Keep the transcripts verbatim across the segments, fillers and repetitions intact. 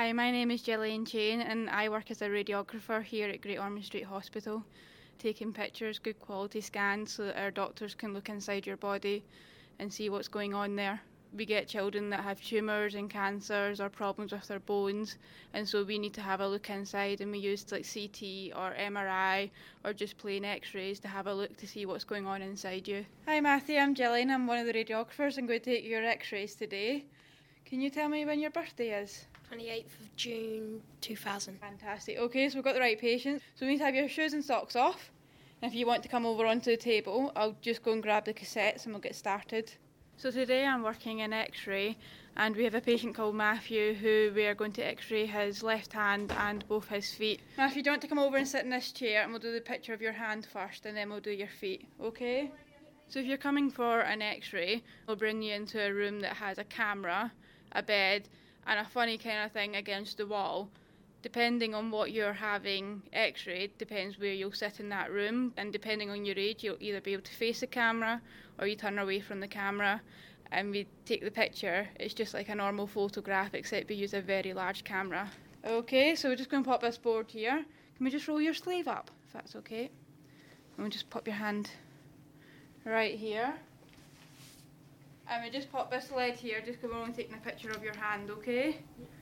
Hi, my name is Gillian Chain and I work as a radiographer here at Great Ormond Street Hospital, taking pictures, good quality scans so that our doctors can look inside your body and see what's going on there. We get children that have tumours and cancers or problems with their bones, and so we need to have a look inside, and we use like C T or M R I or just plain x-rays to have a look to see what's going on inside you. Hi Matthew, I'm Gillian, I'm one of the radiographers. I'm going to take your x-rays today. Can you tell me when your birthday is? twenty-eighth of June two thousand. Fantastic. Okay, so we've got the right patient. So we need to have your shoes and socks off. And if you want to come over onto the table, I'll just go and grab the cassettes and we'll get started. So today I'm working in x-ray and we have a patient called Matthew who we are going to x-ray his left hand and both his feet. Matthew, do you want to come over and sit in this chair and we'll do the picture of your hand first and then we'll do your feet, okay? So if you're coming for an x-ray, we'll bring you into a room that has a camera, a bed and a funny kind of thing against the wall. Depending on what you're having x-rayed, depends where you'll sit in that room, and depending on your age, you'll either be able to face the camera or you turn away from the camera and we take the picture. It's just like a normal photograph, except we use a very large camera. Okay, so we're just going to pop this board here. Can we just roll your sleeve up, if that's okay? And we'll just pop your hand right here. And we just pop this lead here, just because we're only taking a picture of your hand, okay?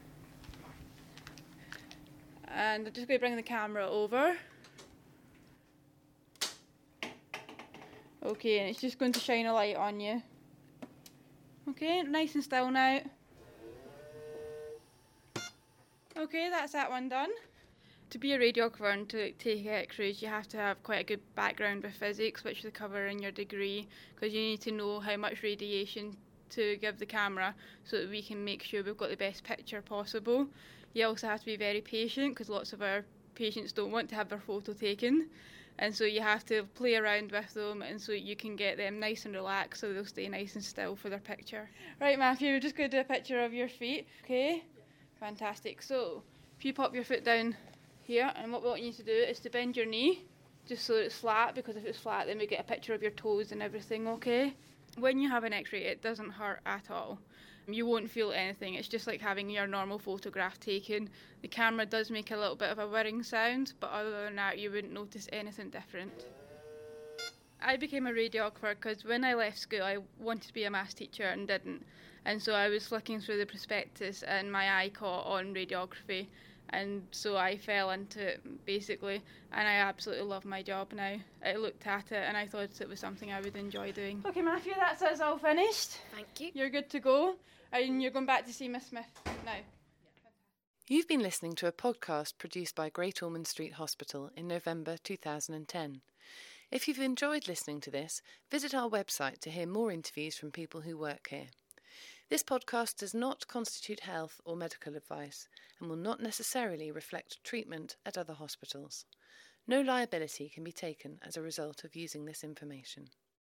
And I'm just going to bring the camera over. Okay, and it's just going to shine a light on you. Okay, nice and still now. Okay, that's that one done. To be a radiographer and to take x-rays, you have to have quite a good background with physics, which they cover in your degree, because you need to know how much radiation to give the camera so that we can make sure we've got the best picture possible. You also have to be very patient because lots of our patients don't want to have their photo taken, and so you have to play around with them and so you can get them nice and relaxed so they'll stay nice and still for their picture. Right Matthew, we're just going to do a picture of your feet, okay? Yeah. Fantastic. So if you pop your foot down here, and what we want you to do is to bend your knee just so it's flat, because if it's flat then we get a picture of your toes and everything, okay? When you have an x-ray it doesn't hurt at all. You won't feel anything, it's just like having your normal photograph taken. The camera does make a little bit of a whirring sound, but other than that you wouldn't notice anything different. I became a radiographer because when I left school I wanted to be a maths teacher and didn't, and so I was flicking through the prospectus and my eye caught on radiography, and so I fell into it basically, and I absolutely love my job now. I looked at it and I thought it was something I would enjoy doing. Okay Matthew, that's us all finished. Thank you. You're good to go, and you're going back to see Miss Smith now. You've been listening to a podcast produced by Great Ormond Street Hospital in November two thousand ten. If you've enjoyed listening to this, visit our website to hear more interviews from people who work here. This podcast does not constitute health or medical advice and will not necessarily reflect treatment at other hospitals. No liability can be taken as a result of using this information.